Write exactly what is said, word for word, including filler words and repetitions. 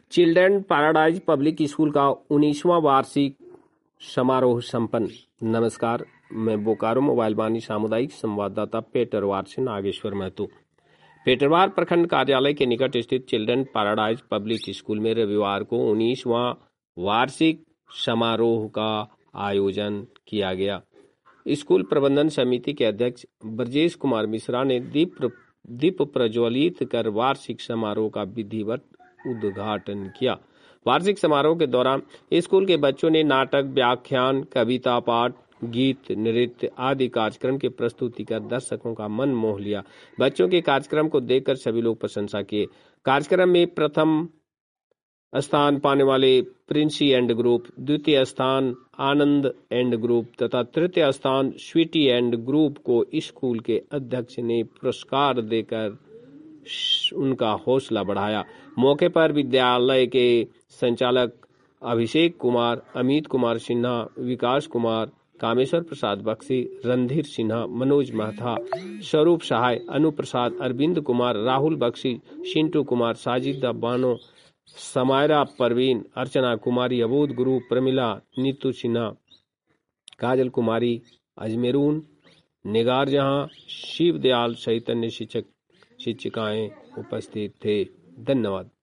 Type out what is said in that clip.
Children paradise public school का उन्नीसवां वार्षिक समारोह संपन्न। नमस्कार, मैं बोकारो मोबाइल वाणी सामुदायिक संवाददाता पेटरवार से नागेश्वर महतो। पेटरवार प्रखंड कार्यालय के निकट स्थित चिल्ड्रन पैराडाइज पब्लिक स्कूल में रविवार को उन्नीसवां वार्षिक समारोह का आयोजन किया गया। स्कूल प्रबंधन समिति के अध्यक्ष ब्रजेश कुमार मिश्रा ने दीप दीप प्रज्वलित कर वार्षिक समारोह का विधिवत उद्घाटन किया। वार्षिक समारोह के दौरान स्कूल के बच्चों ने नाटक, व्याख्यान, कविता पाठ, गीत, नृत्य आदि कार्यक्रम की प्रस्तुति कर दर्शकों का मन मोह लिया। बच्चों के कार्यक्रम को देखकर सभी लोग प्रशंसा किए। कार्यक्रम में प्रथम स्थान पाने वाले प्रिंसी एंड ग्रुप, द्वितीय स्थान आनंद एंड ग्रुप तथा तृतीय स्थान स्वीटी एंड ग्रुप को स्कूल के अध्यक्ष ने पुरस्कार देकर उनका हौसला बढ़ाया। मौके पर विद्यालय के संचालक अभिषेक कुमार, अमित कुमार सिन्हा, विकास कुमार, कामेश्वर प्रसाद बख्शी, रणधीर सिन्हा, मनोज महथा, स्वरूप सहाय, अनु प्रसाद, अरविंद कुमार, राहुल बख्शी, चिंटू कुमार, साजिदा बानो, समायरा परवीन, अर्चना कुमारी, अबोध गुरु, प्रमिला, नीतू सिन्हा, काजल कुमारी, अजमेरून, निगार जहां, शिव दयाल सहित अन्य शिक्षक शिक्षिकाएं उपस्थित थे। धन्यवाद।